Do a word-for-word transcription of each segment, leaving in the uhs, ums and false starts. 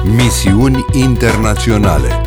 Misiuni internaționale.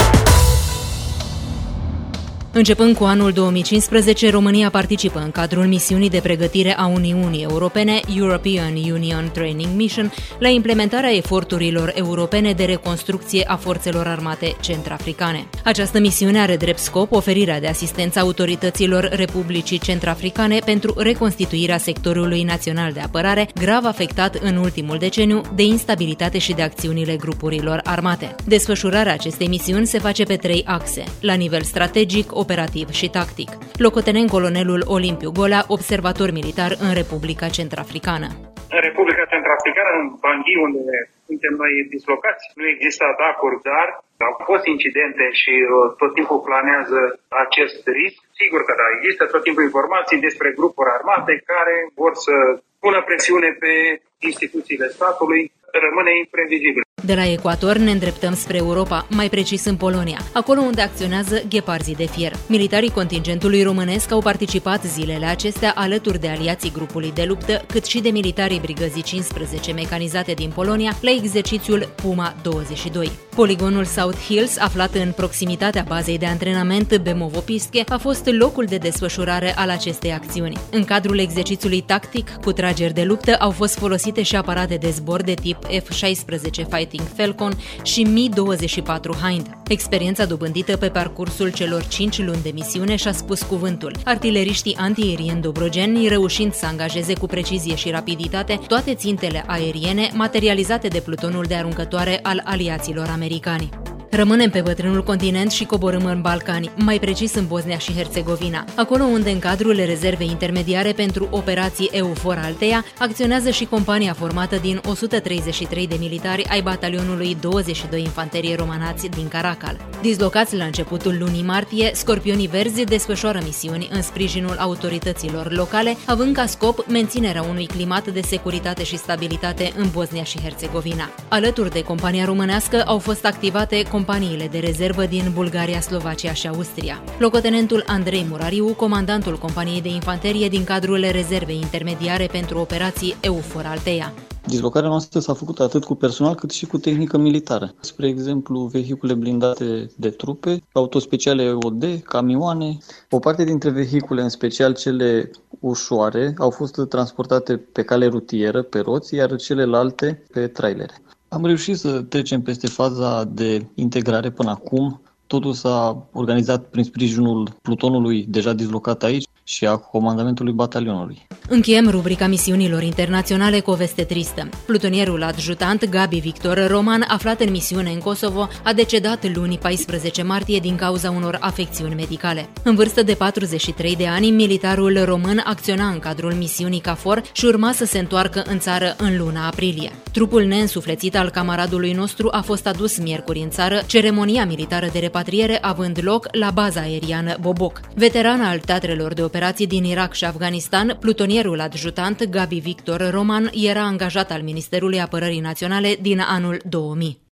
Începând cu anul două mii cincisprezece, România participă în cadrul misiunii de pregătire a Uniunii Europene, European Union Training Mission, la implementarea eforturilor europene de reconstrucție a forțelor armate centrafricane. Această misiune are drept scop oferirea de asistență autorităților Republicii Centrafricane pentru reconstituirea sectorului național de apărare, grav afectat în ultimul deceniu de instabilitate și de acțiunile grupurilor armate. Desfășurarea acestei misiuni se face pe trei axe: la nivel strategic, operativ și tactic. Locotenent colonelul Olimpiu Golea, observator militar în Republica Centrafricană. În Republica Centrafricană, în Bangui, unde suntem noi dislocați, nu există atacuri, dar au fost incidente și tot timpul planează acest risc. Sigur că da, există tot timpul informații despre grupuri armate care vor să pună presiune pe instituțiile statului. Rămâne imprevizibil. De la ecuator ne îndreptăm spre Europa, mai precis în Polonia, acolo unde acționează gheparzii de fier. Militarii contingentului românesc au participat zilele acestea alături de aliații grupului de luptă, cât și de militarii brigăzii cincisprezece mecanizate din Polonia la exercițiul Puma douăzeci și doi. Poligonul South Hills, aflat în proximitatea bazei de antrenament Bemovo-Pische, a fost locul de desfășurare al acestei acțiuni. În cadrul exercițiului tactic cu trageri de luptă au fost folosite și aparate de zbor de tip F șaisprezece Fighting Falcon și Mi douăzeci și patru Hind. Experiența dobândită pe parcursul celor cinci luni de misiune și-a spus cuvântul, artileriștii antiaerieni dobrogeni reușind să angajeze cu precizie și rapiditate toate țintele aeriene materializate de plutonul de aruncătoare al aliaților americani. Rămânem pe bătrânul continent și coborâm în Balcani, mai precis în Bosnia și Herțegovina, acolo unde în cadrul rezervei intermediare pentru operații EUFOR Althea acționează și compania formată din o sută treizeci și trei de militari ai batalionului douăzeci și doi Infanterie Romanați din Caracal. Dislocați la începutul lunii martie, Scorpionii Verzi desfășoară misiuni în sprijinul autorităților locale, având ca scop menținerea unui climat de securitate și stabilitate în Bosnia și Herțegovina. Alături de compania românească au fost activate companiile de rezervă din Bulgaria, Slovacia și Austria. Locotenentul Andrei Murariu, comandantul companiei de infanterie din cadrul rezervei intermediare pentru operații EUFOR Althea. Dislocarea noastră s-a făcut atât cu personal cât și cu tehnică militară. Spre exemplu, vehicule blindate de trupe, autospeciale E O D, camioane. O parte dintre vehicule, în special cele ușoare, au fost transportate pe cale rutieră, pe roți, iar celelalte pe trailere. Am reușit să trecem peste faza de integrare până acum. Totul s-a organizat prin sprijinul plutonului deja dislocat aici și a comandamentului batalionului. Încheiem rubrica misiunilor internaționale cu o veste tristă. Plutonierul adjutant Gabi Victor Roman, aflat în misiune în Kosovo, a decedat luni paisprezece martie din cauza unor afecțiuni medicale. În vârstă de patruzeci și trei de ani, militarul român acționa în cadrul misiunii KFOR și urma să se întoarcă în țară în luna aprilie. Trupul neînsuflețit al camaradului nostru a fost adus miercuri în țară, ceremonia militară de repatriere având loc la baza aeriană Bobok. Veteran al teatrelor de operații din Irak și Afganistan, plutonierul adjutant Gabi Victor Roman era angajat al Ministerului Apărării Naționale din anul două mii.